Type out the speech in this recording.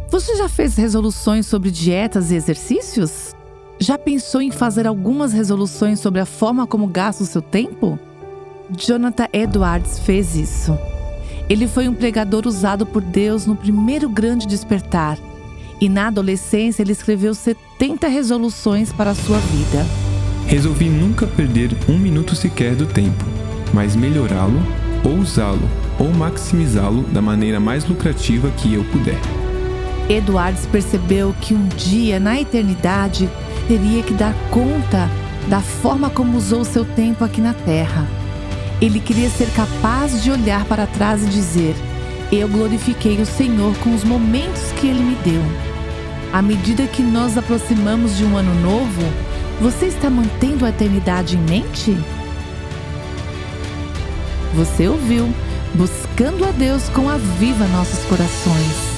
Você já fez resoluções sobre dietas e exercícios? Já pensou em fazer algumas resoluções sobre a forma como gasta o seu tempo? Jonathan Edwards fez isso. Ele foi um pregador usado por Deus no primeiro grande despertar. E na adolescência ele escreveu 70 resoluções para a sua vida. Resolvi nunca perder um minuto sequer do tempo, mas melhorá-lo, ou usá-lo, ou maximizá-lo da maneira mais lucrativa que eu puder. Edwards percebeu que um dia, na eternidade, teria que dar conta da forma como usou o seu tempo aqui na Terra. Ele queria ser capaz de olhar para trás e dizer: eu glorifiquei o Senhor com os momentos que Ele me deu. À medida que nos aproximamos de um ano novo, você está mantendo a eternidade em mente? Você ouviu Buscando a Deus com Aviva Nossos Corações.